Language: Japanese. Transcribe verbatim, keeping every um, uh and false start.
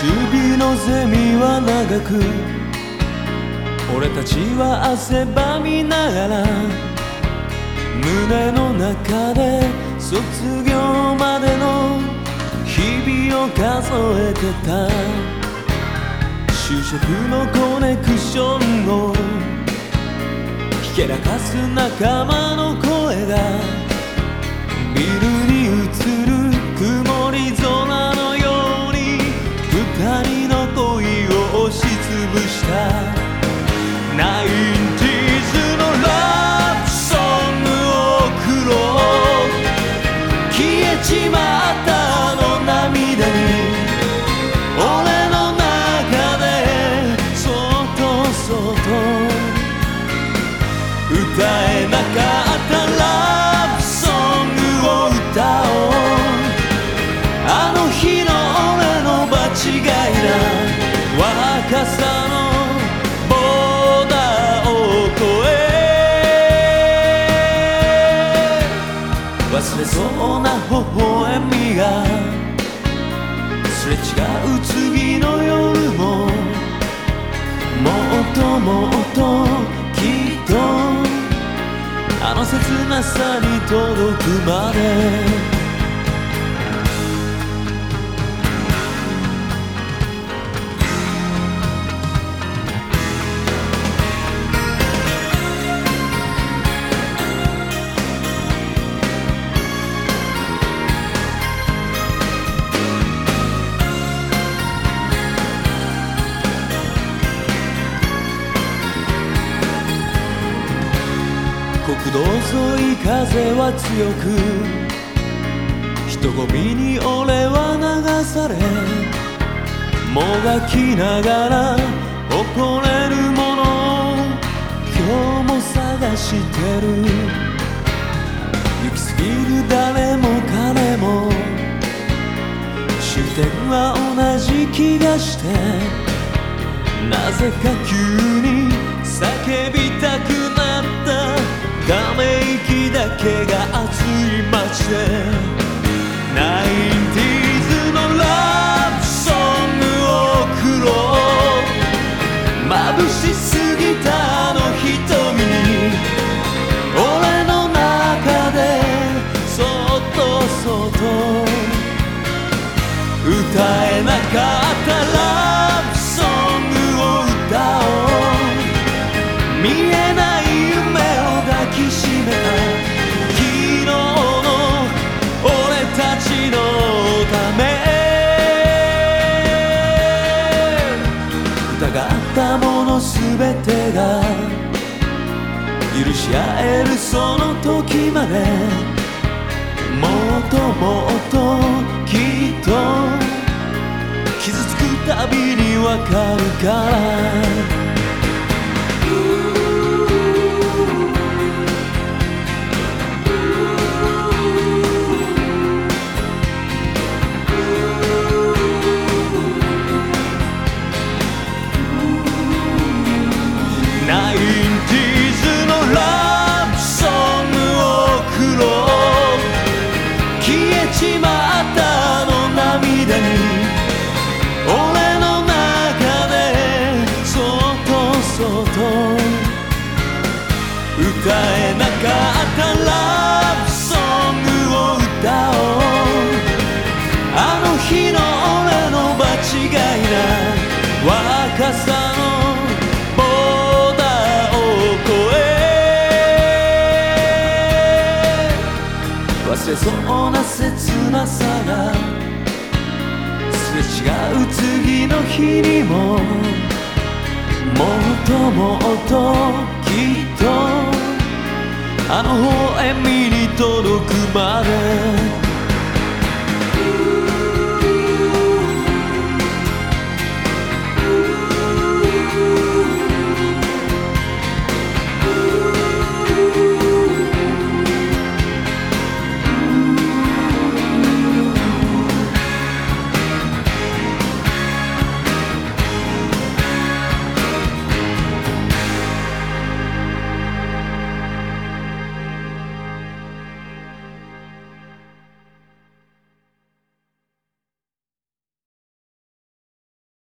指のゼミは長く、俺たちは汗ばみながら胸の中で卒業までの日々を数えてた。就職のコネクションをひけらかす仲間の声がビルに映る曇り空のように二人の恋を押しつぶした。ナインティーズのラブソングを送ろう。消えちまったあの涙に俺の中でそっとそっと歌えなかったラブソングを歌おう。あの日の俺の場違いだ。若さの忘れそうな微笑みがすれ違う次の夜ももっともっときっとあの切なさに届くまで。国道沿い風は強く人混みに俺は流されもがきながら誇れるものを今日も探してる。行き過ぎる誰も彼も終点は同じ気がしてなぜか急に叫びたくなった。ため息だけが熱い街でナインティーズのラブソングを送ろう。眩しすぎたあの瞳に俺の中でそっとそっと歌えなかったラブソングを歌おう。見えない抱きしめた昨日の俺たちのため疑ったものすべてが許し合えるその時までもっともっときっと傷つくたびにわかるから。ナインティーズのラブソングを送ろう。消えちまったあの涙に俺の中でそっとそっと歌えなかったラブソングを歌おう。あの日の俺の場違いな若さの忘れそうな切なさがすれ違う次の日にももっともっときっとあの微笑みに届くまで。